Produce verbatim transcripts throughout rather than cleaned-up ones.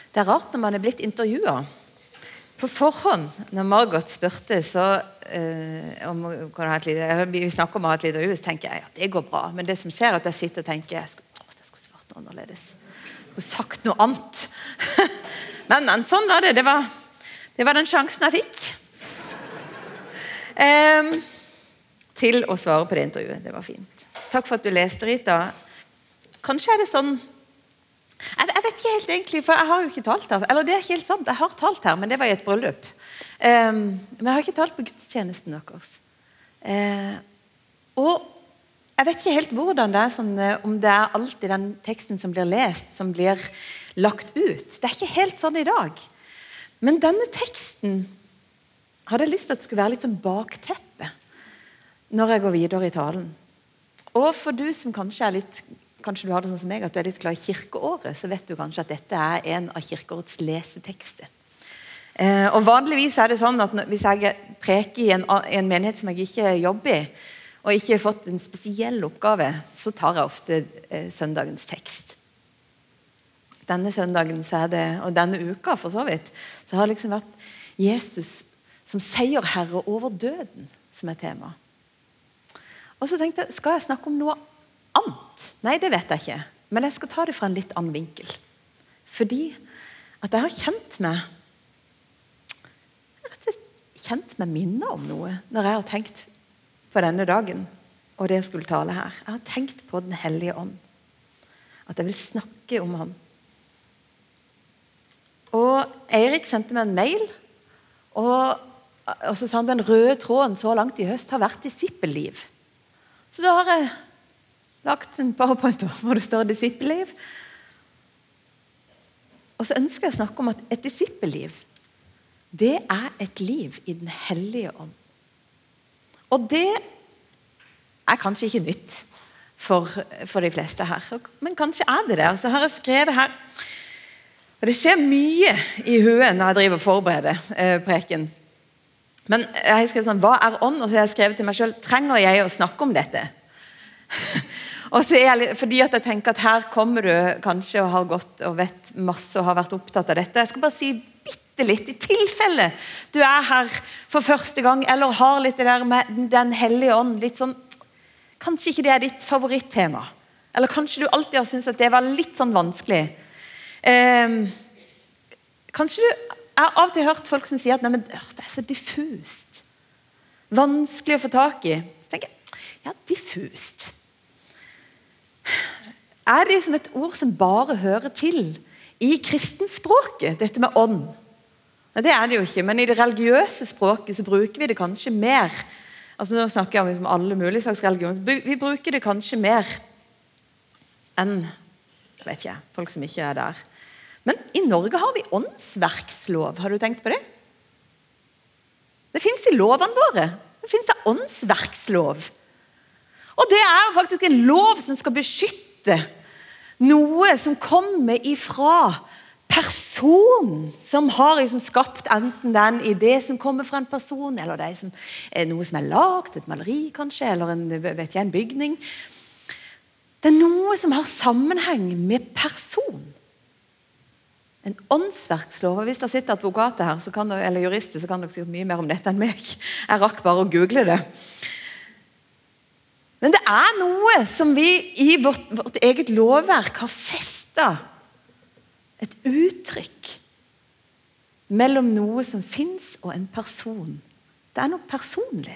Det er rart når man er blitt intervjuet. På forhånd, når Margot spurte så, eh, om kan ha et lite, eller vi snakker om å ha et lite intervju, så tenker jeg at det går bra. Men det som skjer er at jeg sitter og tenker, jeg skulle, å, jeg skulle svart noe annerledes. Jeg skulle sagt noe annet. men, men sånn var det. Det var, det var den sjansen jeg fikk. Eh, til å svare på det intervjuet. Det var fint. Takk for at du leste, Rita. Kanskje er det sånn Jeg, jeg vet ikke helt egentlig, for jeg har jo ikke talt her. Eller det er ikke helt sant, jeg har talt her, men det var i et bryllup. Um, men jeg har ikke talt på gudstjenesten deres. Uh, og jeg vet ikke helt hvordan det er, sånn, om det er alltid den teksten som blir lest, som blir lagt ut. Det er ikke helt sånn i dag. Men denne teksten hadde jeg lyst til at det skulle være litt sånn bakteppe når jeg går videre i talen. Og for du som kanskje er litt Kanskje du har det sånn som meg, at du er litt glad i kirkeåret, så vet du kanskje at dette er en av kirkeårets lesetekster. Eh, og vanligvis er det sånn at hvis jeg preker i en, en menighet som jeg ikke jobber i, og ikke har fått en spesiell oppgave, så tar jeg ofte eh, søndagens tekst. Denne søndagen så er det, og denne uka for så vidt, så har det liksom vært Jesus som seierherre over døden som er tema. Og så tenkte jeg, skal jeg snakke om noe annet? Nei, det vet jeg ikke. Men jeg skal ta det fra en litt annen vinkel. Fordi at jeg har kjent meg jeg har kjent meg minnet om noe når jeg har tenkt på denne dagen og det jeg skulle tale her. Jeg har tenkt på Den hellige ånd. At jeg vil snakke om han. Og Eirik sendte meg en mail og, og så sa han den røde tråden så langt i høst har vært disippelliv. Så da har jeg lagt en powerpoint hvor det står disippelliv. Og så ønsker jeg å snakke om at et disippelliv, det er et liv i Den hellige ånd. Og det er kanskje ikke nytt for, for de fleste her, men kanskje er det det. Og så har jeg skrevet her, og det skjer mye i huet når jeg driver og forbereder eh, preken. Men jeg har skrevet sånn, hva er ånd? Og så har jeg skrevet til meg selv, trenger jeg å snakke om dette? Og så er jeg, fordi at jeg tenker at her kommer du kanskje og har gått og vet masse og har vært opptatt av dette. Jeg skal bare si bitte litt, i tilfelle du er her for første gang, eller har litt det der med Den hellige ånd, litt sånn, kanskje ikke det er ditt favorittema, eller kanskje du alltid har syntes at det var litt sånn vanskelig. Eh, kanskje du, jeg har av og til hørt folk som sier at nei, men det er så diffust, vanskelig å få tak i. Så tenker jeg, ja, diffust. Er det som et ord som bare hører til i kristenspråket, dette med ånd? Det er det jo ikke, men i det religiøse språket så bruker vi det kanskje mer. Altså nå snakker jeg om alle mulige slags religioner. Vi bruker det kanskje mer enn, jeg vet ikke, folk som ikke er der. Men i Norge har vi åndsverkslov. Har du tenkt på det? Det finnes i lovene våre. Det finnes en åndsverkslov. Og det er faktisk en lov som skal beskytte noe som kommer ifra personen som har liksom skapt enten den idé som kommer fra en person, eller det er, som, er noe som er lagt, et maleri kanskje, eller en, vet jeg, en bygning. Det er noe som har sammenheng med person. En åndsverkslov, og hvis det sitter advokater her, så kan dere, eller jurister, så kan dere sikkert mye mer om dette enn meg. Jeg rakk bare å google det. Men det er noe som vi i vårt, vårt eget lovverk har festet et uttrykk mellom noe som finnes og en person. Det er noe personlig.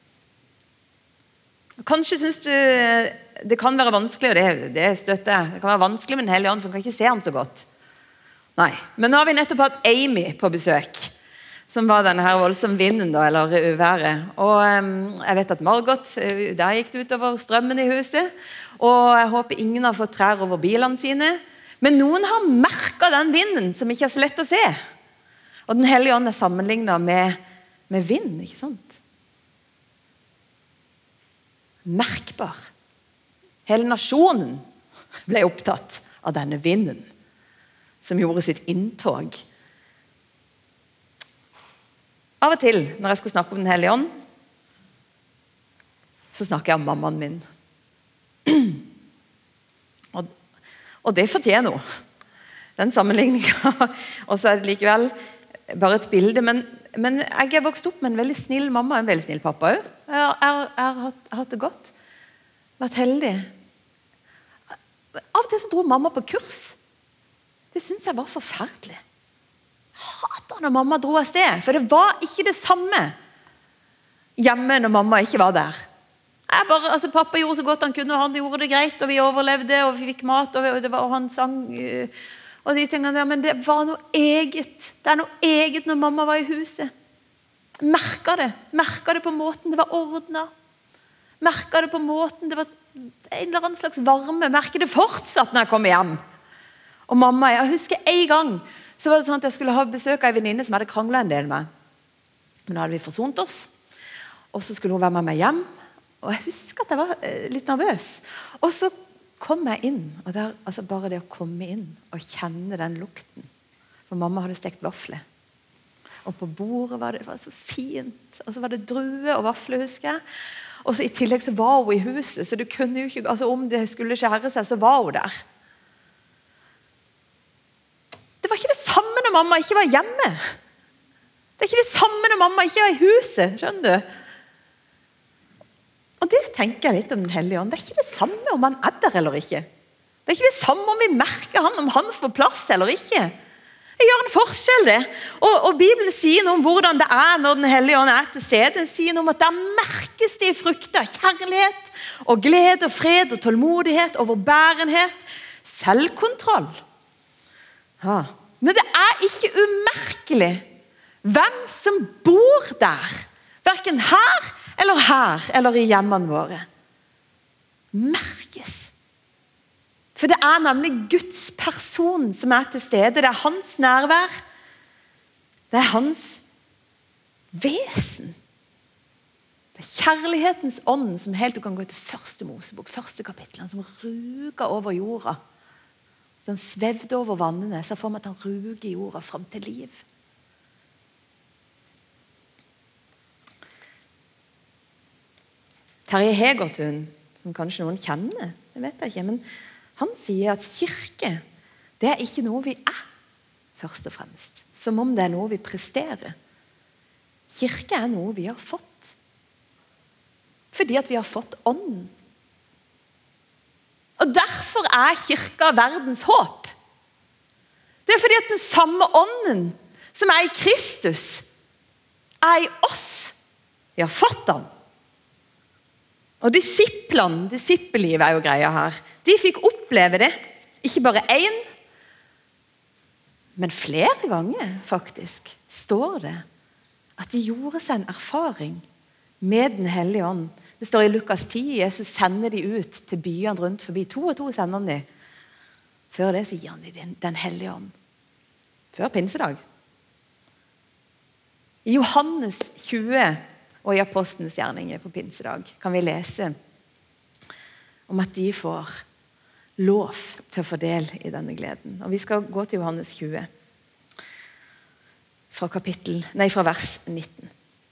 Kanskje synes du det kan være vanskelig, og det, det støtter jeg. Det kan være vanskelig med Den hellige ånd, for man kan ikke se han så godt. Nei, men nå har vi nettopp hatt Amy på besøk, som var denne her voldsomme vinden da, eller uværet. Og um, jeg vet at Margot, der gikk det utover strømmen i huset, og jeg håper ingen har fått trær over bilene sine. Men noen har merket den vinden som ikke er så lett å se. Og Den hellige ånd er sammenlignet med, med vind, ikke sant? Merkbar. Hele nasjonen ble opptatt av denne vinden, som gjorde sitt inntog. Av og til, når jeg skal snakke om Den hellige ånd, så snakker jeg om mammaen min. Og, og det fortjener noe. den sammenligningen. Og så er det likevel bare et bilde, men, men jeg er vokst opp med en veldig snill mamma, en veldig snill pappa også. Jeg har, jeg har hatt, hatt det godt, vært heldig. Av og til så dro mamma på kurs. Det synes jeg var forferdelig. Jeg hatet når mamma dro av sted, for det var ikke det samme hjemme når mamma ikke var der. Jeg bare, altså, pappa gjorde så godt han kunne, og han gjorde det greit, og vi overlevde, og vi fikk mat, og, vi, og, det var, og han sang... Uh, Og de tingene der, men det var noe eget. Det er noe eget når mamma var i huset. Merket det. Merket det på måten det var ordnet. Merket det på måten det var en eller annen slags varme. Merket det fortsatt når jeg kom hjem. Og mamma, jeg husker en gang, så var det sånn at jeg skulle ha besøk av en venninne som hadde kranglet en del med. Men da hadde vi forsont oss. Og så skulle hun være med meg hjem. Og jeg husker at jeg var litt nervøs. Og så kom jeg inn, og der, altså bare det å komme inn og kjenne den lukten. For mamma hadde stekt vafler. Og på bordet var det, det var så fint. Og så var det drue og vafler, husker jeg. Og så i tillegg så var hun i huset, så du kunne jo ikke, altså om det skulle skjære seg, så var hun der. Det var ikke det samme når mamma ikke var hjemme. Det er ikke det samme når mamma ikke var i huset, skjønner du? Og det tenker jeg litt om den hellige ånd. Det er ikke det samme om han er der eller ikke. Det er ikke det samme om vi merker han, om han får plass eller ikke. Det gjør en forskjell det. Og, og Bibelen sier noe om hvordan det er når den hellige ånd er til stede. Den sier noe om at der merkes det i frukter, kjærlighet og glede og fred og tålmodighet, overbærenhet, selvkontroll. Ja. Men det er ikke umerkelig hvem som bor der. Hverken her eller her, eller i hjemmene våre. Merkes. For det er nemlig Guds person som er til stede. Det er hans nærvær. Det er hans vesen. Det er kjærlighetens ånd som helt du kan gå til første Mosebok, første kapittel, som ruger over jorda. Som svevde over vannene, så får man at han ruger jorda frem til liv. Terje Hegertun, som kanskje noen kjenner, det vet jeg ikke, men han sier at kirke, det er ikke noe vi er, først og fremst. Som om det er noe vi presterer. Kirke er noe vi har fått. Fordi at vi har fått ånden. Og derfor er kirka verdens håp. Det er fordi at den samme ånden som er i Kristus, er i oss. Vi har fått den. Og disiplene, disippellivet er jo greia her, de fikk oppleve det, ikke bare én, men flere ganger faktisk, står det, at de gjorde seg en erfaring med den hellige ånd. Det står i Lukas ti, Jesus sender de ut til byene rundt forbi, to og to sender de. Før det så gir han de den, den hellige ånd. Før pinsedag. I Johannes tjue, og i Apostlenes gjerninger på pinsedag kan vi lese om at de får lov til å få del i denne gleden. Og vi skal gå til Johannes tjue, fra, kapittel, nei, fra vers nitten.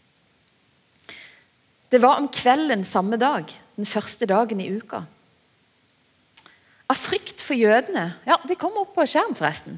Det var om kvelden samme dag, den første dagen i uka. Av frykt for jødene, ja, det kom opp på skjerm forresten.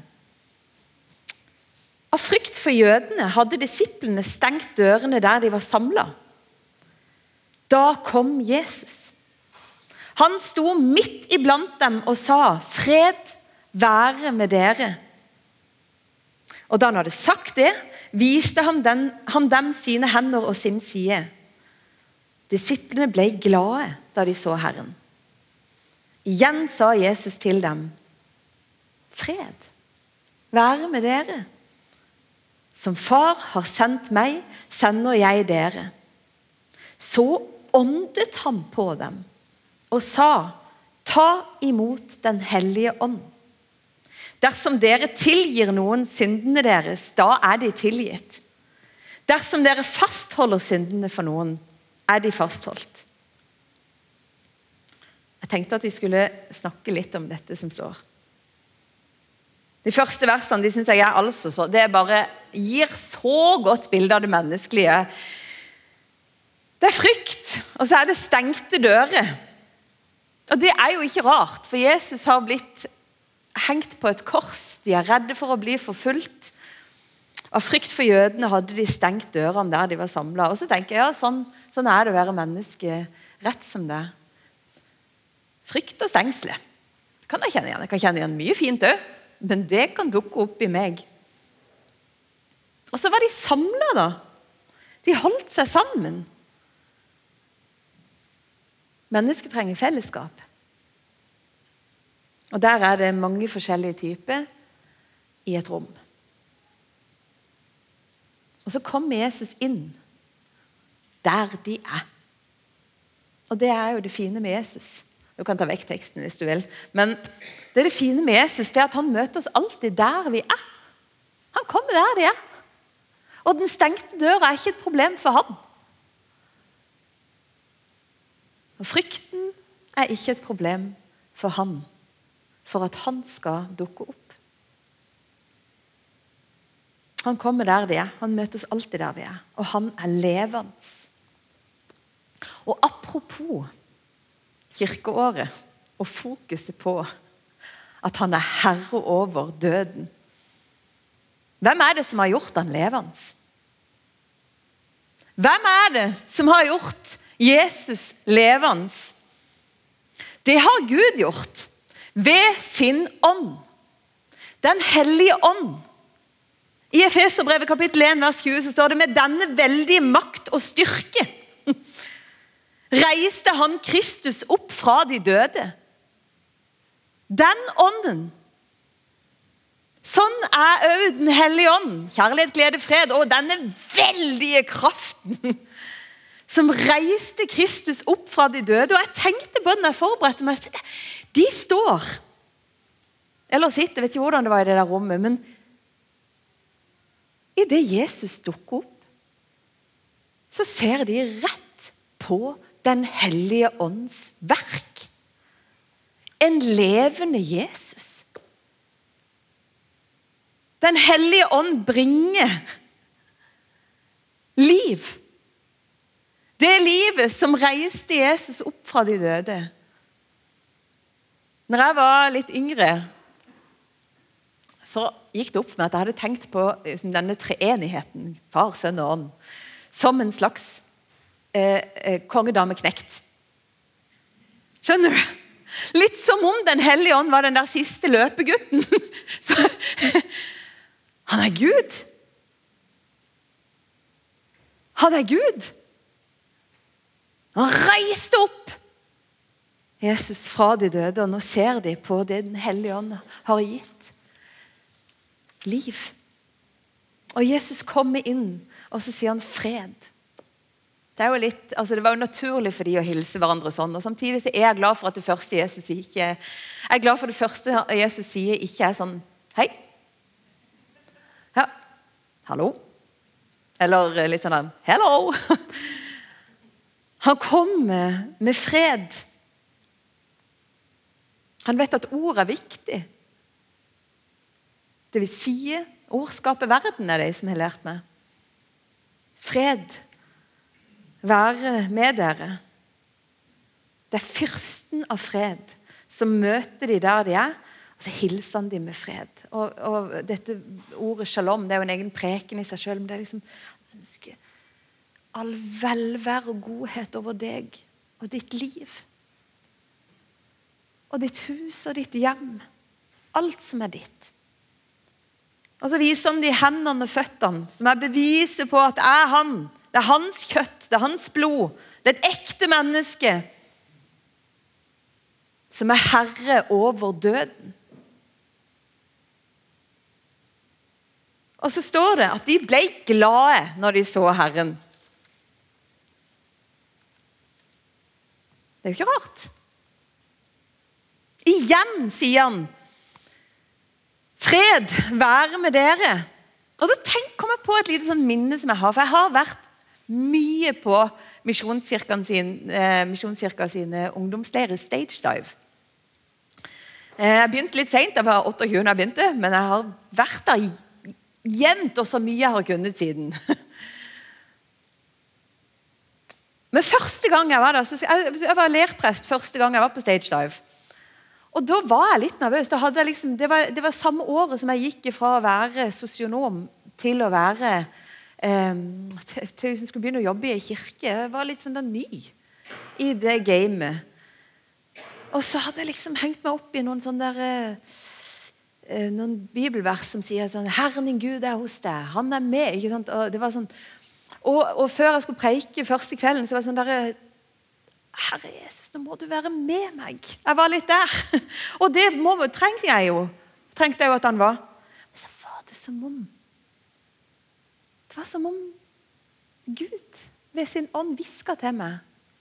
Av frykt for jødene hadde disiplene stengt dørene der de var samlet. Da kom Jesus. Han sto midt iblant dem og sa, fred være med dere. Og da han hadde sagt det, viste han, den, han dem sine hender og sin side. Disiplene ble glade da de så Herren. Igjen sa Jesus til dem, fred være med dere. Som far har sendt meg, sender jeg dere. Så åndet han på dem og sa, ta imot den hellige ånd. Dersom dere tilgir noen syndene deres, da er de tilgitt. Dersom dere fastholder syndene for noen, er de fastholdt. Jeg tenkte at vi skulle snakke litt om dette som står. De første versene, de synes jeg er altså så, det bare gir så godt bilde av det menneskelige. Det er frykt, og så er det stengte dører. Og det er jo ikke rart, for Jesus har blitt hengt på et kors. De er redde for å bli forfulgt. Av frykt for jødene hadde de stengt dørene der de var samlet. Og så tenker jeg, ja, sånn, sånn er det å være menneske rett som det. Frykt og stengsle. Kan jeg kjenne igjen? Jeg kan kjenne igjen mye fint også, men det kan dukke opp i meg. Og så var de samlet da. De holdt seg sammen. Mennesker trenger fellesskap. Og der er det mange forskjellige typer i et rom. Og så kommer Jesus inn der de er. Og det er jo det fine med Jesus. Du kan ta vekk teksten hvis du vil. Men det er det fine med Jesus, det er at han møter oss alltid der vi er. Han kommer der de er. Og den stengte døra er ikke et problem for han. Og frykten er ikke et problem for han, for at han skal dukke opp. Han kommer der de er. Han møter oss alltid der vi er. Og han er levende. Og apropos kirkeåret og fokuset på at han er herre over døden. Hvem er det som har gjort han levende? Hvem er det som har gjort Jesus levende? Det har Gud gjort ved sin ånd. Den hellige ånd. I Efeserbrevet kapittel en vers tjue så står det med denne veldige makt og styrke reiste han Kristus opp fra de døde. Den ånden. Sånn er også den hellige ånd. Kjærlighet, glede, fred og denne veldige kraften som reiste Kristus opp fra de døde. Og jeg tenkte på den jeg forberedte meg. De står, eller sitter, jeg vet ikke hvordan det var i det der rommet, men i det Jesus dukker opp, så ser de rett på den hellige ånds verk. En levende Jesus. Den hellige ånd bringer liv. Det livet som reiste Jesus opp fra de døde. Når jeg var litt yngre, så gikk det opp med at jeg hadde tenkt på denne treenigheten, far, sønn og ånd, som en slags eh, eh, kongedameknekt. Skjønner du? Litt som om den hellige ånd var den der siste løpegutten. Så, han er Gud. Han er Gud. Han reiste opp Jesus fra de døde, og nå ser de på det den hellige ånd har gitt. Liv. Og Jesus kommer inn, og så sier han fred. Det, er jo litt, altså det var jo naturlig for de å hilse hverandre sånn, og samtidig så er jeg glad for at det første Jesus sier ikke, jeg er glad for det første Jesus sier ikke er sånn, hei. Ja, hallo. Eller litt sånn der, hello. Han kommer med fred. Han vet at ord er viktig. Det vil si, ord skaper verden er det som har lært meg. Fred, være med dere. Det er fyrsten av fred som møter de der de er, og så hilser han de med fred. Og, og dette ordet shalom, det er jo en egen preken i seg selv, men det er liksom, jeg ønsker all velvære og godhet over deg og ditt liv. Og ditt hus og ditt hjem. Alt som er ditt. Og så viser han de hendene og føttene, som er beviset på at det er han. Det er hans kjøtt, det er hans blod. Det er et ekte menneske som er herre over døden. Og så står det at de ble glade når de så Herren. Det er jo ikke rart. Igjen sier han, fred være med dere. Og da tenk, kom jeg på et lite sånn minne som jeg har, for jeg har vært mye på Misjonskirken sin, eh, Misjonskirken sine ungdomsleirer Stage Dive. Eh, jeg begynte litt sent, jeg var tjueåtte når jeg begynte, men jeg har vært der jevnt og så mye jeg har kunnet siden. Men første gang jeg var der, så jeg, jeg var lerprest første gang jeg var på Stage Dive. Og da var jeg litt nervøs. Da hadde jeg liksom, det, var, det var samme året som jeg gikk fra å være sosionom til å være eh, til, til jeg skulle begynne å jobbe i en kirke. Jeg var litt sånn da ny i det gamet. Og så hadde jeg liksom hengt meg opp i noen sånne der, eh, noen bibelvers som sier sånn, Herren din Gud er hos deg, han er med, ikke sant? Og det var sånn, og, og før jeg skulle preike første kvelden, så var det sånn der, Herre Jesus, nå må du være med meg. Jeg var litt der. Og det må, trengte jeg jo. Trengte jeg jo at han var. Men så var det som om, det var som om Gud ved sin ånd visket til meg.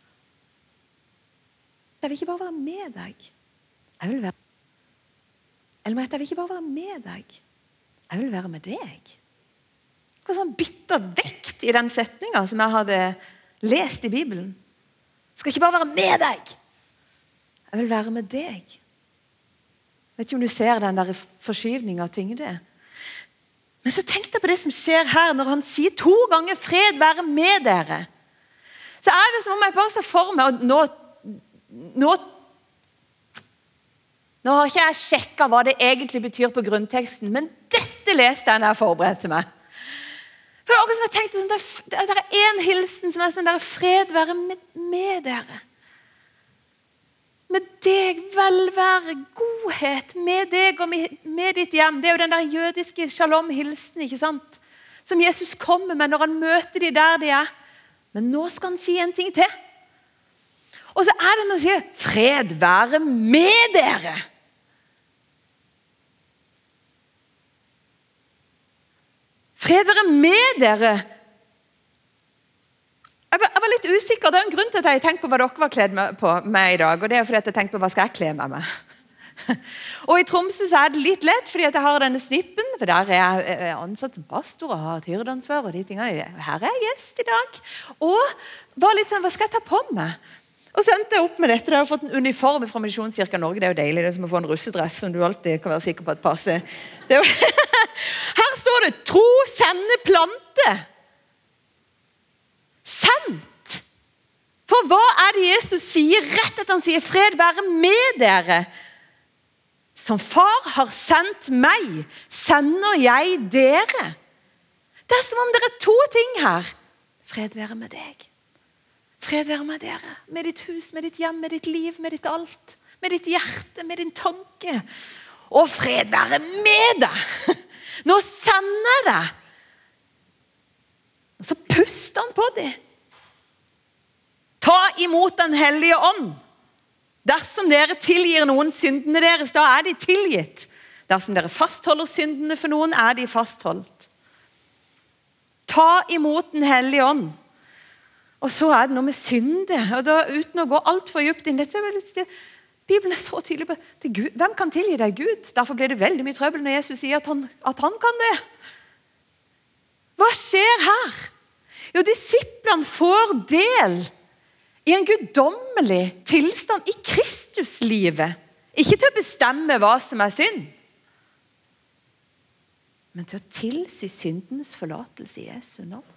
Jeg vil ikke bare være med deg. Jeg vil være... Eller jeg vil ikke bare være med deg. Jeg vil være med deg. Det var sånn byttet vekt i den setningen som jeg hadde lest i Bibelen. Jeg skal ikke bare være med deg. Jeg vil være med deg. Jeg vet ikke om du ser den der forskyvningen av tyngde. Men så tenkte jeg på det som skjer her når han sier to ganger fred være med dere. Så er det som om jeg bare ser for meg, og nå, nå, nå har ikke jeg sjekket hva det egentlig betyr på grunnteksten, men dette leste jeg når jeg forberedte meg. For det er akkurat som jeg tenkte, sånn, det er en hilsen som er sånn der, fred være med, med dere. Med deg, velvære, godhet, med deg og med, med ditt hjem. Det er jo den der jødiske shalom-hilsen, ikke sant? Som Jesus kommer med når han møter de der de er. Men nå skal han si en ting til. Og så er det når han sier, fred være med dere. Fred være med dere. Jeg var, jeg var litt usikker. Det er en grunn til at jeg tenkte på hva dere var kledd med, på meg i dag. Og det er fordi at jeg tenkte på hva skal jeg kle med meg. Og i Tromsø så er det litt lett fordi at jeg har denne snippen. For der er jeg ansatt som pastor og har et hyrdeansvar og de tingene. Her er jeg gjest i dag. Og var litt sånn, hva skal jeg ta på meg? Og så endte jeg opp med dette. Jeg har fått en uniform fra Misjonskirken Norge. Det er jo deilig. Det er som å få en russedress som du alltid kan være sikker på at passer. Det er jo... Her står det, tro, sende, plante. Sendt. For hva er det Jesus sier? Rett at han sier, fred være med dere. Som far har sendt meg, sender jeg dere. Det er som om det er to ting her. Fred være med deg. Fred være med dere. Med ditt hus, med ditt hjem, med ditt liv, med ditt alt. Med ditt hjerte, med din tanke. Og fred være med deg. Nå sender jeg deg. Og så puster han på dem. Ta imot den hellige ånd. Dersom dere tilgir noen syndene deres, da er de tilgitt. Dersom dere fastholder syndene for noen, er de fastholdt. Ta imot den hellige ånd. Og så er det noe med synde. Og da, uten å gå alt for dypt inn, dette vil jeg si, Bibelen er så tydelig på det. Gud, hvem kan tilgi deg Gud? Derfor blir det veldig mye trøbbel når Jesus sier at han, at han kan det. Hva skjer her? Jo, disiplene får del i en guddommelig tilstand i Kristuslivet. Ikke til å bestemme hva som er synd, men til å tilsi syndenes forlatelse i Jesu navn.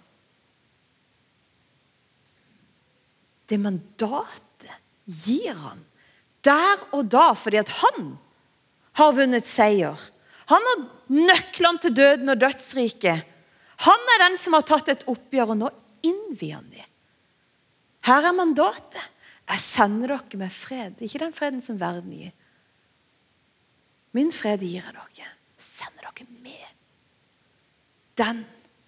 Det mandatet gir han der og da, fordi at han har vunnet seier. Han har nøklene til døden og dødsriket. Han er den som har tatt et oppgjør, og nå innvier han dem. Her er mandatet. Jeg sender dere med fred. Ikke den freden som verden gir. Min fred gir jeg dere. Jeg sender dere med den.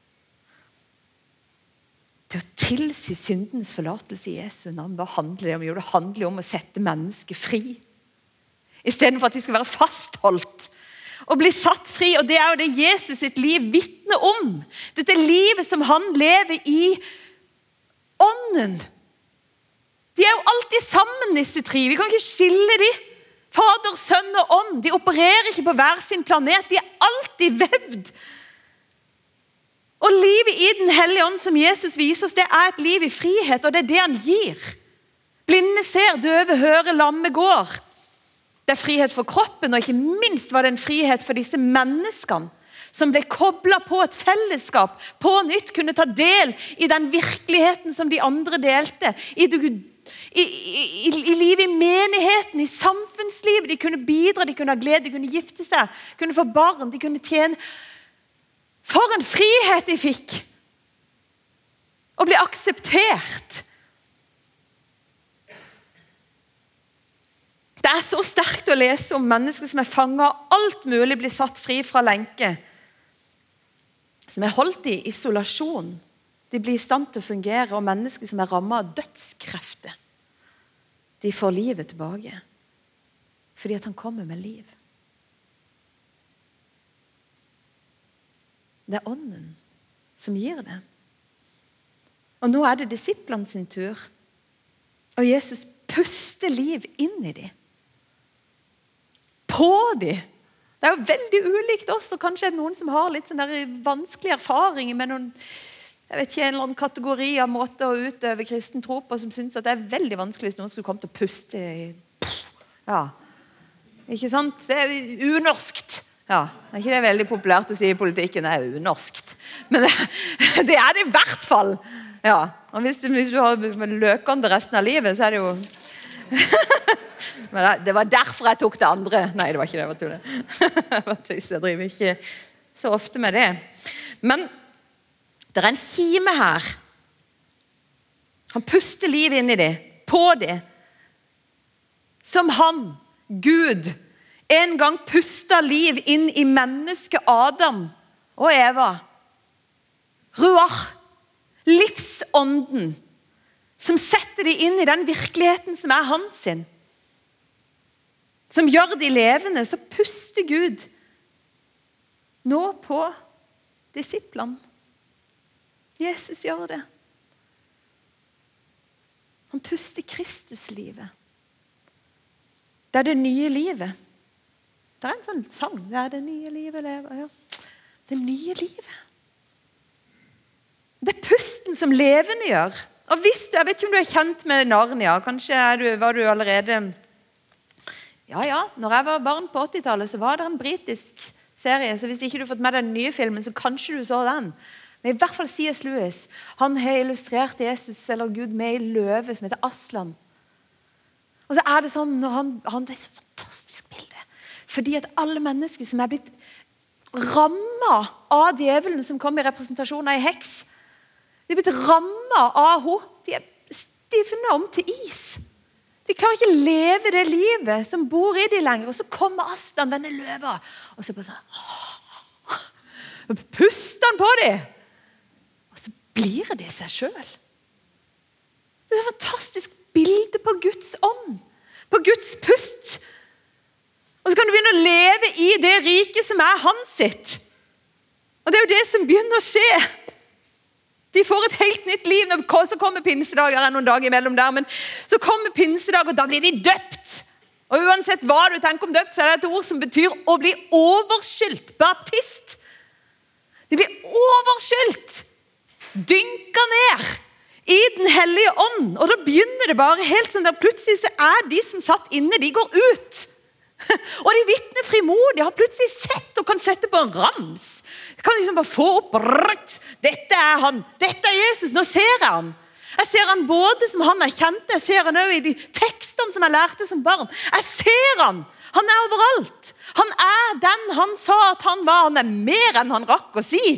Til å tilsi syndens forlatelse i Jesu navn. Hva handler det om? Jo, det handler om å sette mennesket fri. I stedet for at de skal være fastholdt. Og bli satt fri. Og det er jo det Jesus sitt liv vitner om. Dette livet som han lever i ånden. De er jo alltid sammen, disse tre. Vi kan ikke skille de. Fader, sønn og ånd. De opererer ikke på hver sin planet. De er alltid vevd. Og livet i den hellige ånd som Jesus viser oss, det er et liv i frihet, og det er det han gir. Blinde ser, døve hører, lamme går. Det er frihet for kroppen, og ikke minst var det en frihet for disse menneskene, som ble koblet på et fellesskap, på nytt kunne ta del i den virkeligheten som de andre delte, i det, i, i, i livet i menigheten, i samfunnslivet. De kunne bidra, de kunne ha glede, de kunne gifte seg, kunne få barn, de kunne tjene. For en frihet de fikk! Å bli akseptert. Det er så sterkt å lese om mennesker som er fanget av alt mulig, blir satt fri fra lenke, som er holdt i isolasjon. De blir i stand til å fungere, og mennesker som er rammet av dødskrefter, de får livet tilbake, fordi at han kommer med liv. Det er ånden som gir det. Og nå er det disiplene sin tur, og Jesus puster liv inn i dem. På dem. Det er jo veldig ulikt oss, og kanskje er det noen som har litt sånn der vanskelig erfaring med noen, jeg vet ikke, en eller annen kategori av måter å utøve kristen tro på, som synes at det er veldig vanskelig hvis noen skulle komme til å puste i, ja, ikke sant? Det er unorskt. Ja, er ikke det veldig populært å si i politikken? Det er unorskt. Men det, det er det i hvert fall. Ja, og hvis du, hvis du har løkende resten av livet, så er det jo... Men det var derfor jeg tok det andre. Nei, det var ikke det, jeg var tull. Jeg driver ikke så ofte med det. Men det er en kime her. Han puster liv inn i det, på det. Som han, Gud, en gang pustet liv inn i mennesket Adam og Eva. Ruach, livsånden, som setter de inn i den virkeligheten som er hans sin. Som gjør de levende, så puster Gud nå på disiplene. Jesus gjør det. Han puster Kristuslivet. Det er det nye livet. Det er en sånn sang. Det er det nye livet lever. Ja. Det nye livet. Det er pusten som levende gjør. Og hvis du, jeg vet ikke om du er kjent med Narnia, kanskje er du, var du allerede... Ja, ja, når jeg var barn på åttitallet, så var det en britisk serie, så hvis ikke du har fått med deg den nye filmen, så kanskje du så den. Men i hvert fall C S Lewis, han har illustrert Jesus, eller Gud, med i løve som heter Aslan. Og så er det sånn, når han, han det er så fantastisk bilde, fordi at alle mennesker som er blitt rammet av djevelen som kom i representasjon av en heks, de er blitt rammet av henne, de er stivnet om til is. De klarer ikke å leve det livet som bor i de lenger, og så kommer Aslan, denne løva, og så bare sånn, puster han på dem, og så blir de seg selv. Det er et fantastisk bilde på Guds ånd, på Guds pust. Og så kan du begynne å leve i det riket som er hans sitt. Og det er jo det som begynner å skje. De får et helt nytt liv. Så kommer pinsedag, det er noen dager imellom der, men så kommer pinsedag, og da blir de døpt. Og uansett hva du tenker om døpt, så er det et ord som betyr å bli overskylt. Baptist. De blir overskylt. Dynka ned i den hellige ånd. Og da begynner det bare helt sånn der, plutselig så er de som satt inne, de går ut. Og de vittner frimodig, har plutselig sett og kan sette på en rams. De kan liksom bare få opp, rødt, dette er han, dette er Jesus, nå ser jeg han. Jeg ser han både som han er kjent, jeg ser han også i de tekstene som jeg lærte som barn. Jeg ser han, han er overalt. Han er den han sa at han var, han er mer enn han rakk å si.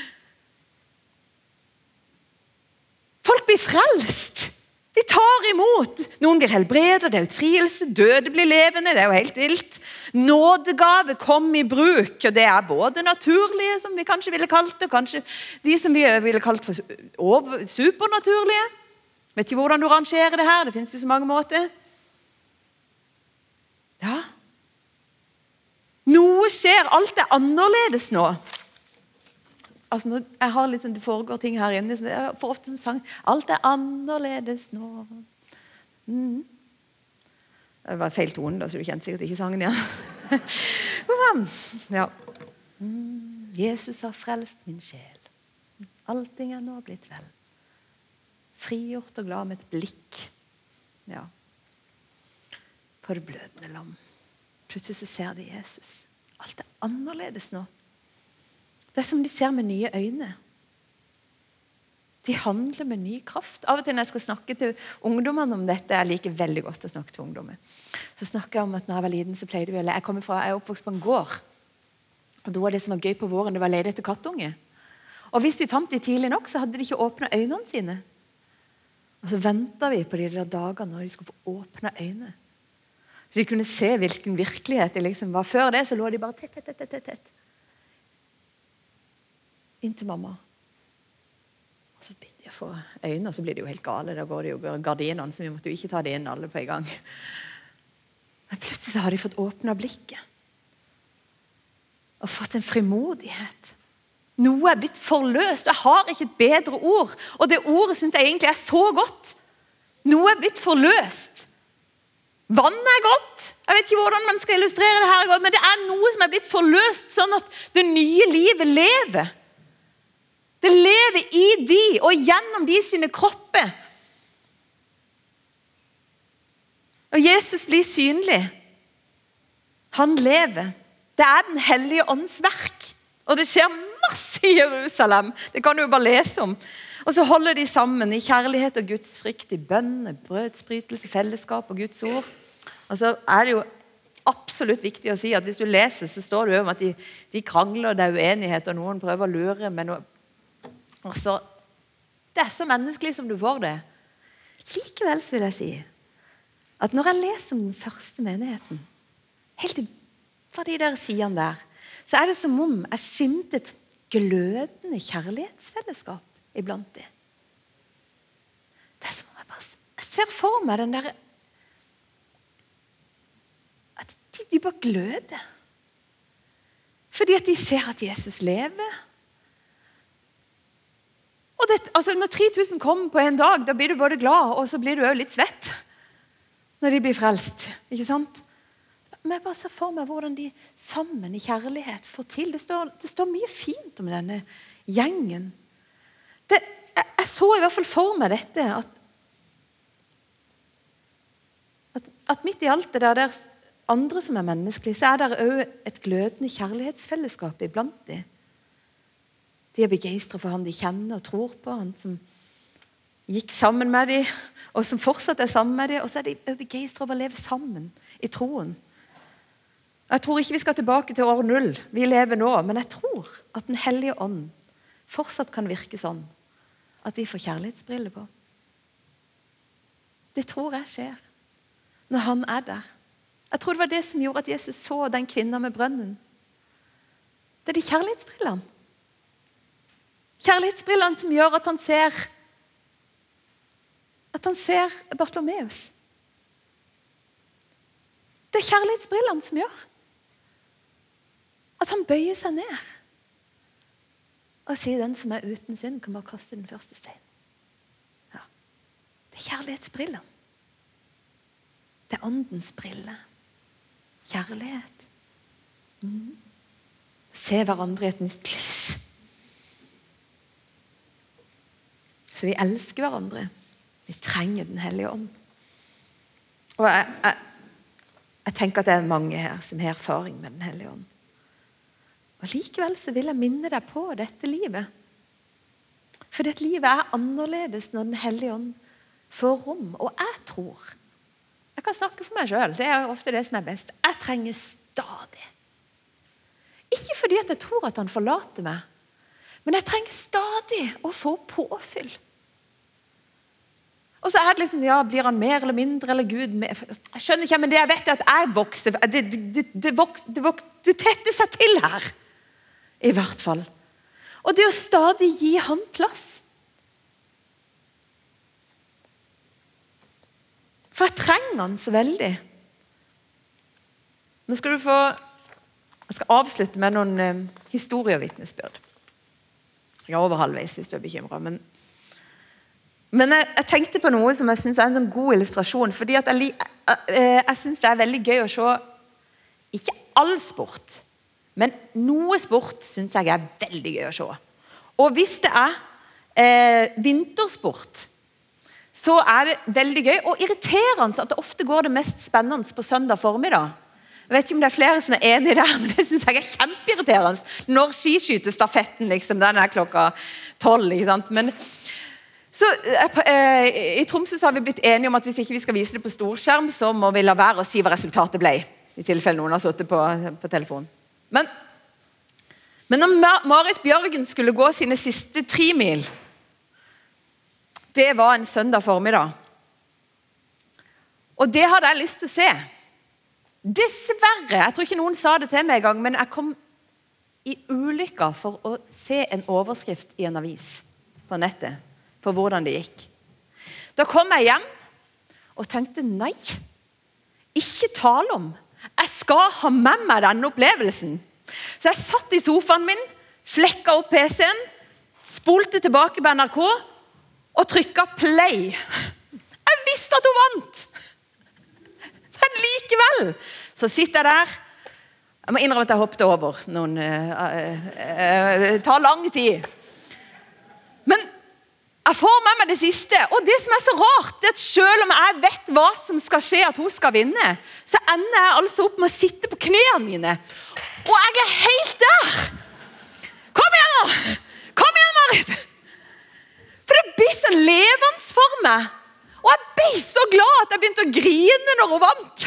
Folk blir frelst. De tar imot. Noen blir helbredet, det er utfrielse. Døde blir levende, det er jo helt vilt. Nådegave kom i bruk, og det er både naturlige, som vi kanskje ville kalt det, kanskje de som vi ville kalt for supernaturlige. Vet ikke hvordan du rangerer det her, det finnes jo så mange måter. Ja. Noe skjer, alt er annerledes nå. Altså, når jeg har litt sånn, det foregår ting her inne, så jeg får ofte en sang, alt er annerledes nå. Mm. Det var feil tone da, så du kjente sikkert ikke sangen igjen. Ja. Mm. Jesus har frelst min sjel. Allting er nå blitt vel. Frigjort og glad med et blikk. Ja. På det blødende lam. Plutselig så ser de Jesus. Alt er annerledes nå. Det er som de ser med nye øyne. De handler med ny kraft. Av og til når jeg skal snakke til ungdommene om dette, jeg liker veldig godt å snakke til ungdommer, så snakker jeg om at når jeg var liten så pleide vi å le. Jeg kommer fra, jeg er oppvokst på en gård, og da var det som var gøy på våren, det var å lete etter kattunge. Og hvis vi fant de tidlig nok, så hadde de ikke åpnet øynene sine. Og så ventet vi på de der dagene når de skulle få åpne øynene. Så de kunne se hvilken virkelighet det liksom var. Før det så lå de bare tett, tett, tett, tett, tett. Inntil mamma. Og så begynte de å få øynene, og så blir de jo helt gale. Da går de jo gardinene, så vi måtte jo ikke ta det inn alle på en gang. Men plutselig så har de fått åpnet blikket. Og fått en frimodighet. Noe er blitt forløst, og jeg har ikke et bedre ord. Og det ordet synes jeg egentlig er så godt. Noe er blitt forløst. Vann er godt. Jeg vet ikke hvordan man skal illustrere det her, men det er noe som er blitt forløst, sånn at det nye livet lever. Det lever i de, og gjennom de sine kropper. Og Jesus blir synlig. Han lever. Det er den hellige ånds verk. Og det skjer masse i Jerusalem. Det kan du jo bare lese om. Og så holder de sammen i kjærlighet og Guds frykt, i bønn, brødsbrytelse, fellesskap og Guds ord. Og så er det jo absolutt viktig å si at hvis du leser, så står det jo om at de, de krangler, det er uenighet, og noen prøver å lure, men noe, og så, det er så menneskelig som du får det. Likevel så vil jeg si at når jeg leser om den første menigheten, helt fra de der sidene der, så er det som om jeg skimtet glødende kjærlighetsfellesskap iblant de. Det er som om jeg bare jeg ser for meg den der at de, de bare gløder. Fordi at de ser at Jesus lever. Og det, altså når tre tusen kommer på en dag, da blir du både glad, og så blir du også litt svett når de blir frelst, ikke sant? Men jeg bare ser for meg hvordan de sammen i kjærlighet får til. Det står, det står mye fint om denne gjengen. Det, jeg, jeg så i hvert fall for meg dette, at, at, at midt i alt det der, der andre som er menneskelige, så er det også et glødende kjærlighetsfellesskap iblant dem. De er begeistret for han de kjenner og tror på, han som gikk sammen med dem, og som fortsatt er sammen med dem, og så er de begeistret over å leve sammen i troen. Jeg tror ikke vi skal tilbake til år null, vi lever nå, men jeg tror at den hellige ånd fortsatt kan virke sånn, at vi får kjærlighetsbriller på. Det tror jeg skjer, når han er der. Jeg tror det var det som gjorde at Jesus så den kvinnen med brønnen. Det er de kjærlighetsbrillene. Kjærlighetsbrillene som gjør at han ser at han ser Bartolomeus. Det er kjærlighetsbrillene som gjør at han bøyer seg ned og sier den som er uten synd kan bare kaste den første steinen. Ja. Det er kjærlighetsbrillene. Det er åndens brille. Kjærlighet. Mm. Se hverandre i et nytt lys. Så vi elsker hverandre. Vi trenger den hellige ånd. Og jeg, jeg, jeg tenker at det er mange her som har erfaring med den hellige ånd. Og likevel så vil jeg minne deg på dette livet. For dette livet er annerledes når den hellige ånd får rom. Og jeg tror, jeg kan snakke for meg selv, det er ofte det som er best. Jeg trenger stadig. Ikke fordi at jeg tror at han forlater meg, men jeg trenger stadig å få påfyll. Og så er det liksom, ja, blir han mer eller mindre, eller Gud mer? Jeg skjønner ikke, men det jeg vet er at jeg vokser, det, det, det, vokser, det, vokser, det tetter seg til her, i hvert fall. Og det å stadig gi han plass. For jeg trenger han så veldig. Nå skal du få, jeg skal avslutte med noen eh, historievitnesbyrd. Jeg er over halvveis hvis du er bekymret, men Men jeg, jeg tenkte på noe som jeg synes er en sånn god illustrasjon, fordi at jeg, jeg, jeg synes det er veldig gøy å se, ikke all sport, men noe sport synes jeg er veldig gøy å se. Og hvis det er eh, vintersport, så er det veldig gøy og irriterende at det ofte går det mest spennende på søndag formiddag. Jeg vet ikke om det er flere som er enige der, men det synes jeg er kjempeirriterende når skiskytestafetten liksom, den er klokka tolv, ikke sant? Men Så eh, I Tromsø så har vi blitt enige om at hvis ikke vi skal vise det på storskjerm, så må vi la være å si hva resultatet ble, i tilfelle noen har suttet på, på telefon. Men, men når Marit Bjørgen skulle gå sine siste tre mil, det var en søndag formiddag. Og det hadde jeg lyst til å se. Dessverre, jeg tror ikke noen sa det til meg en gang, men jeg kom i ulykka for å se en overskrift i en avis på nettet, på hvordan det gikk. Da kom jeg hjem og tenkte, nei, ikke tale om. Jeg skal ha med meg denne opplevelsen. Så jeg satt i sofaen min, flekket opp P C-en, spolte tilbake på N R K og trykket play. Jeg visste at hun vant! Men likevel så sitter jeg der. Jeg må innrømme at jeg hoppet over noen, uh, uh, uh, det tar lang tid. Men jeg får med meg det siste, og det som er så rart, er at selv om jeg vet hva som skal skje at hun skal vinne, så ender jeg altså opp med å sitte på knærne mine. Og jeg er helt der! Kom igjen da! Kom igjen, Marit! For det blir så levende for meg. Og jeg ble så glad at jeg begynte å grine når hun vant.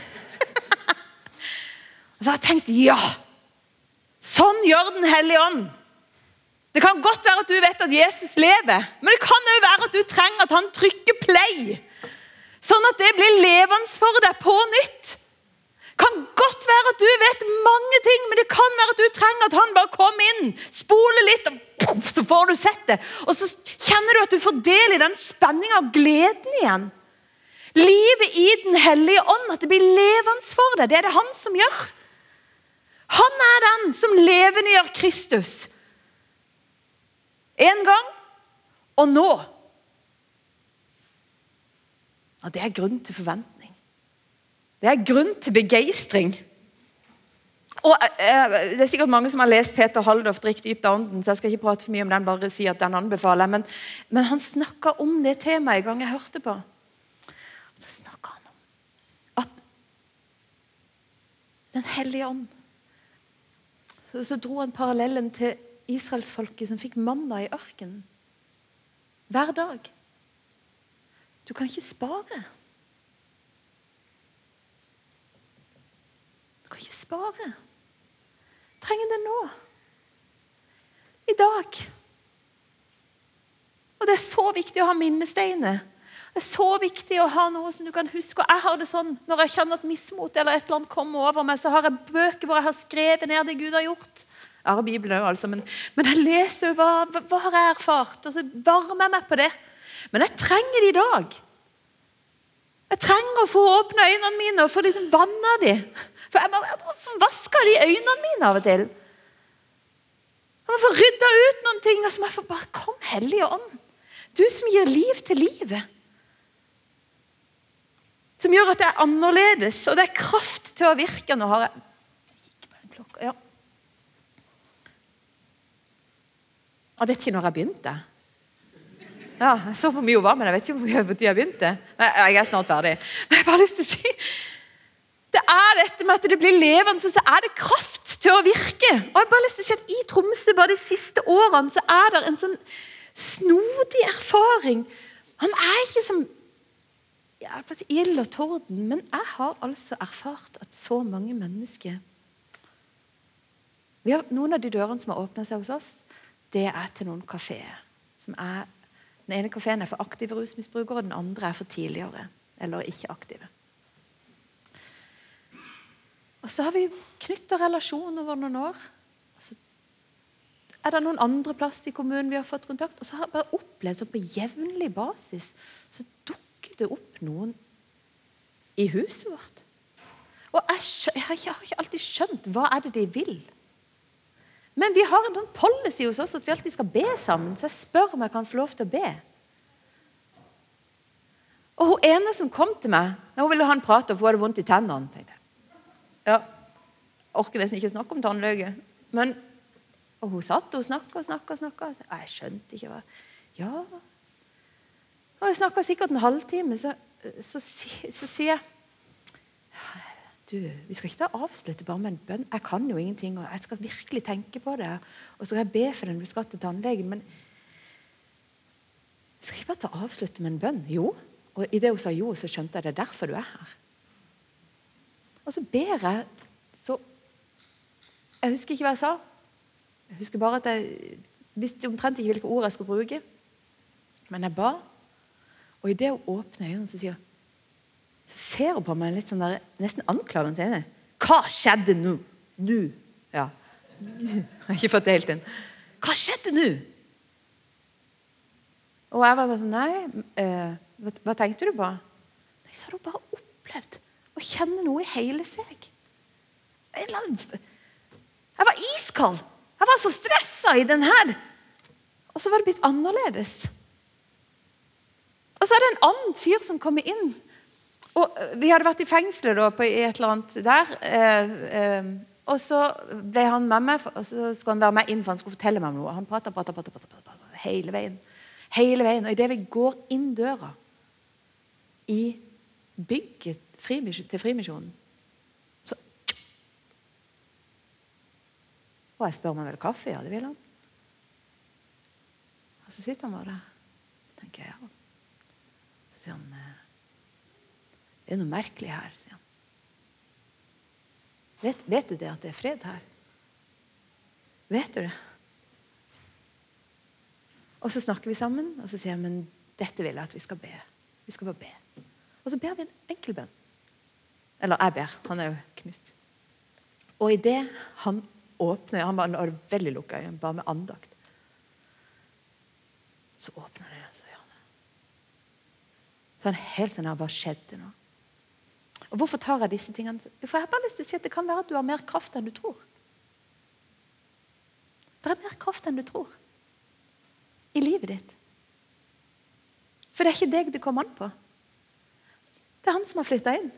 Og så har jeg tenkt, ja, sånn gjør den Hellige Ånd. Det kan godt være at du vet at Jesus lever, men det kan også være at du trenger at han trykker play, sånn at det blir levende for deg på nytt. Det kan godt være at du vet mange ting, men det kan være at du trenger at han bare kommer inn, spoler litt, og puff, så får du sett det. Og så kjenner du at du får del i den spenningen av gleden igjen. Livet i den Hellige Ånd, at det blir levende for deg, det er det han som gjør. Han er den som levende gjør Kristus. En gang, og nå. Og det er grunn til forventning. Det er grunn til begeistring. Og eh, det er sikkert mange som har lest Peter Halldorf, Drikk dypt av ånden, så jeg skal ikke prate for mye om den, bare si at den anbefaler. Men, men han snakket om det temaet en gang jeg hørte på. Så snakket han om at den Hellige Ånd, så, så dro han parallellen til Israelsfolket som fikk manna i ørkenen. Hver dag. Du kan ikke spare. Du kan ikke spare. Trenger det nå. I dag. Og det er så viktig å ha minnesteiner. Det er så viktig å ha noe som du kan huske. Og jeg har det sånn, når jeg kjenner at mismot eller et eller annet kommer over meg, så har jeg bøker hvor jeg har skrevet ned det Gud har gjort. Jeg har Bibelen altså, men, men jeg leser hva, hva har jeg erfart, og så varmer jeg meg på det. Men jeg trenger det i dag. Jeg trenger å få åpne øynene mine og få liksom vannet de. For jeg må, jeg må få vasket de øynene mine av og til. Jeg må få ryddet ut noen ting, og så må jeg få bare, kom Hellige Ånd. Du som gir liv til livet. Som gjør at det er annerledes, og det er kraft til å virke. Nå har jeg, jeg kikker på den klokka, ja. Jeg vet ikke når jeg begynte. Ja, jeg så hvor mye hun var, men jeg vet ikke hvor jeg begynte. Jeg er snart ferdig. Men jeg har bare lyst til å si, det er dette med at det blir levende, så er det kraft til å virke. Og jeg har bare lyst til å si at i Tromsø, bare de siste årene, så er det en sånn snodig erfaring. Han er ikke som jeg er på ild og torden, men jeg har altså erfart at så mange mennesker, vi har noen av de dørene som har åpnet seg hos oss, det er til noen kaféer. Som er, den ene kaféen er for aktive rusmisbrukere, og den andre er for tidligere, eller ikke aktive. Og så har vi knyttet relasjon over noen år. Så er det noen andre plass i kommunen vi har fått kontakt, og så har jeg bare opplevd sånn på jevnlig basis, så dukker det opp noen i huset vårt. Og jeg, skjø, jeg, har ikke, jeg har ikke alltid skjønt hva er det de vil. Men vi har en sånn policy hos oss at vi alltid skal be sammen, så jeg spør om jeg kan få lov til å be. Og hun ene som kom til meg, hun ville ha en prat, og hun hadde vondt i tennene, tenkte jeg. Ja, orker nesten ikke snakke om tannløge. Men, og hun satt og snakket og snakket og snakket. Jeg skjønte ikke hva. Ja. Og jeg snakket sikkert en halvtime, så, så, så, så sier jeg, du, vi skal ikke da avslutte bare med en bønn. Jeg kan jo ingenting, og jeg skal virkelig tenke på det. Og så skal jeg be for den du skal til tannlegen. Men skal ikke bare ta avslutte med en bønn? Jo. Og i det hun sa jo, så skjønte jeg det er derfor du er her. Og så ber jeg, så jeg husker ikke hva jeg sa. Jeg husker bare at jeg visste omtrent ikke hvilke ord jeg skulle bruke. Men jeg ba, og i det hun åpner øynene, så sier hun, så ser hun på meg litt sånn der, nesten anklagende til henne. Hva skjedde nå? Nå? Ja. Jeg har ikke fått det helt inn. Hva skjedde nå? Og jeg var bare sånn, nei, eh, hva, hva tenkte du på? Nei, så har hun bare opplevd å kjenne noe i hele seg. Jeg var iskald. Jeg var så stresset i den her. Og så var det blitt annerledes. Og så er det en annen fyr som kommer inn. Og vi hadde vært i fengslet da, på et eller annet der. Eh, eh, og så ble han med meg, og så skulle han være med inn, for han skulle fortelle meg om noe. Han pratet, pratet, pratet, pratet, pratet, pratet hele veien. Hele veien. Og i det vi går inn døra i bygget til Frimisjonen, så og jeg spør om han vil kaffe, ja, det vil han. Og så sitter han bare der. Tenker jeg, ja. Så sier han, det er noe merkelig her, sier han. Vet, vet du det at det er fred her? Vet du det? Og så snakker vi sammen, og så sier jeg, men dette vil jeg at vi skal be. Vi skal bare be. Og så ber vi en enkel bønn. Eller jeg ber, han er jo knust. Og i det han åpner, han var veldig lukket øynene, bare med andakt. Så åpner det, så gjør han det. Så han helt sånn her, bare skjedde noe. Og hvorfor tar jeg disse tingene? For jeg har bare lyst til å si at det kan være at du har mer kraft enn du tror. Det er mer kraft enn du tror. I livet ditt. For det er ikke deg det kommer an på. Det er han som har flyttet inn.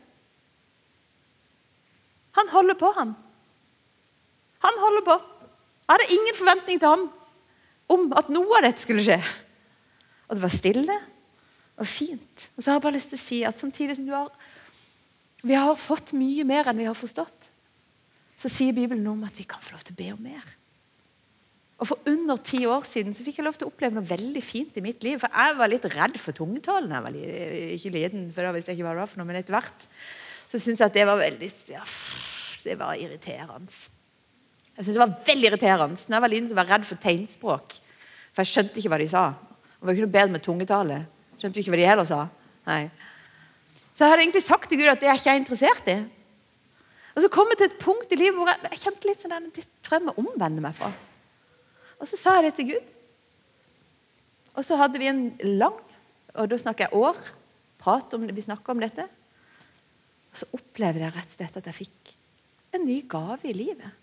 Han holder på, han. Han holder på. Jeg hadde ingen forventning til ham om at noe av dette skulle skje. Og det var stille og fint. Og så har jeg bare lyst til å si at samtidig som du har, vi har fått mye mer enn vi har forstått, så sier Bibelen om at vi kan få lov til å be om mer. Og for under ti år siden så fikk jeg lov til å oppleve noe veldig fint i mitt liv. For jeg var litt redd for tungetalen. Jeg var li, ikke liten, for da visste jeg ikke hva det var for noe, men etter hvert. Så synes jeg at det var veldig, ja, det var irriterende. Jeg synes det var veldig irriterende. Når jeg var liten så var jeg redd for tegnspråk. For jeg skjønte ikke hva de sa. Og det var ikke noe bedre med tungetale. Skjønte ikke hva de heller sa. Nei. Så jeg hadde egentlig sagt til Gud at det er ikke jeg interessert i. Og så kom jeg til et punkt i livet hvor jeg, jeg kjente litt sånn, det tror jeg må omvende meg fra. Og så sa jeg det til Gud. Og så hadde vi en lang, og da snakker jeg år, prat om det, vi snakker om dette. Og så opplevde jeg rett og slett at jeg fikk en ny gave i livet.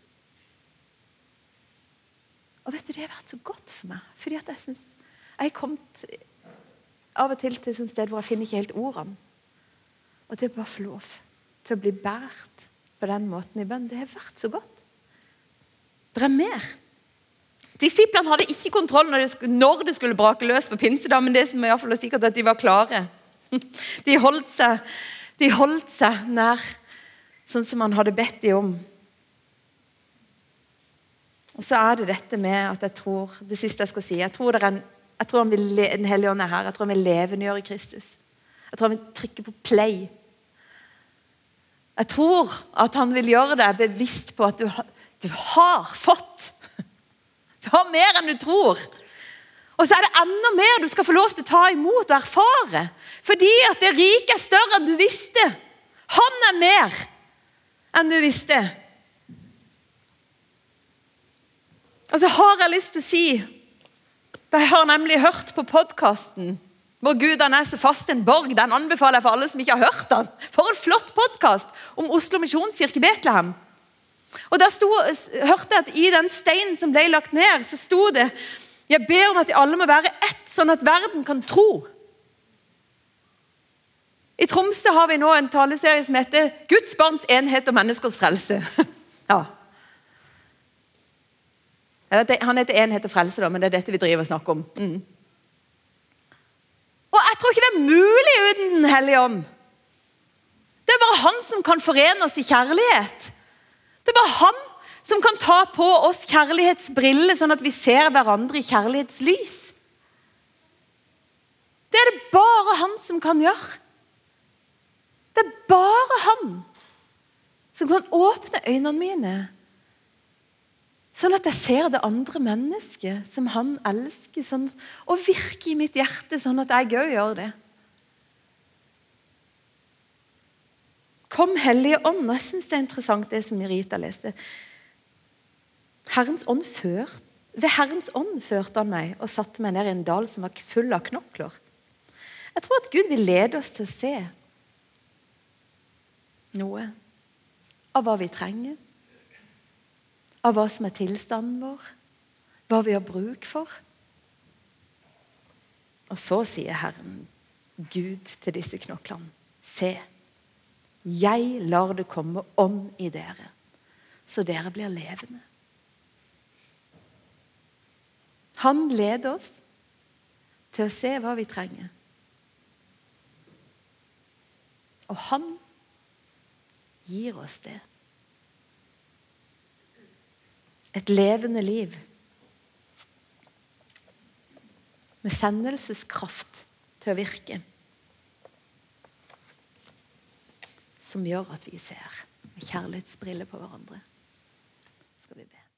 Og vet du, det har vært så godt for meg. Fordi at jeg synes, jeg har kommet av og til til et sted hvor jeg finner ikke helt ordene. Og det er bare få lov til å bli bært på den måten i bønn. Det har vært så godt. Det er mer. Disiplene hadde ikke kontroll når det, når det skulle brake løs på pinsedag, men det som i hvert fall er sikkert at de var klare. De holdt seg, de holdt seg nær, sånn som han hadde bedt de om. Og så er det dette med at jeg tror, det siste jeg skal si, jeg tror, det er en, jeg tror han vil, den hellige ånd er her, jeg tror han vil levendegjøre Kristus. Jeg tror han vil trykke på play. Jeg tror at han vil gjøre deg bevisst på at du, du har fått. Du har mer enn du tror. Og så er det enda mer du skal få lov til å ta imot og erfare. Fordi at det rike er større enn du visste. Han er mer enn du visste. Og så har jeg lyst til å si, for jeg har nemlig hørt på podcasten, hvor Gud han er så fast en borg, den anbefaler jeg for alle som ikke har hørt den. For en flott podcast om Oslo Misjonskirke Betlehem. Og der stod, hørte jeg at i den steinen som ble lagt ned, så stod det, jeg ber om at de alle må være ett, sånn at verden kan tro. I Tromsø har vi nå en taleserie som heter Guds barns enhet og menneskers frelse. Ja. Han heter enhet og frelse da, men det er dette vi driver og snakker om. Mm. Og jeg tror ikke det er mulig uten den hellige ånd. Det er bare han som kan forene oss i kjærlighet. Det er bare han som kan ta på oss kjærlighetsbriller, sånn at vi ser hverandre i kjærlighetslys. Det er det bare han som kan gjøre. Det er bare han som kan åpne øynene mine, sånn at jeg ser det andre mennesket som han elsker, sånn, og virke i mitt hjerte, sånn at jeg også gjør det. Kom, Hellige Ånd. Jeg synes det er interessant det som Rita leste. Herrens ånd ført, ved Herrens ånd førte han meg og satte meg ned i en dal som var full av knokler. Jeg tror at Gud vil lede oss til å se noe av hva vi trenger, av hva som er tilstanden vår, hva vi har bruk for. Og så sier Herren Gud til disse knoklene, se, jeg lar det komme ånd i dere, så dere blir levende. Han leder oss til å se hva vi trenger. Og han gir oss det. Et levende liv med sendelseskraft til å virke, som gjør at vi ser med kjærlighetsbriller på hverandre. Skal vi be.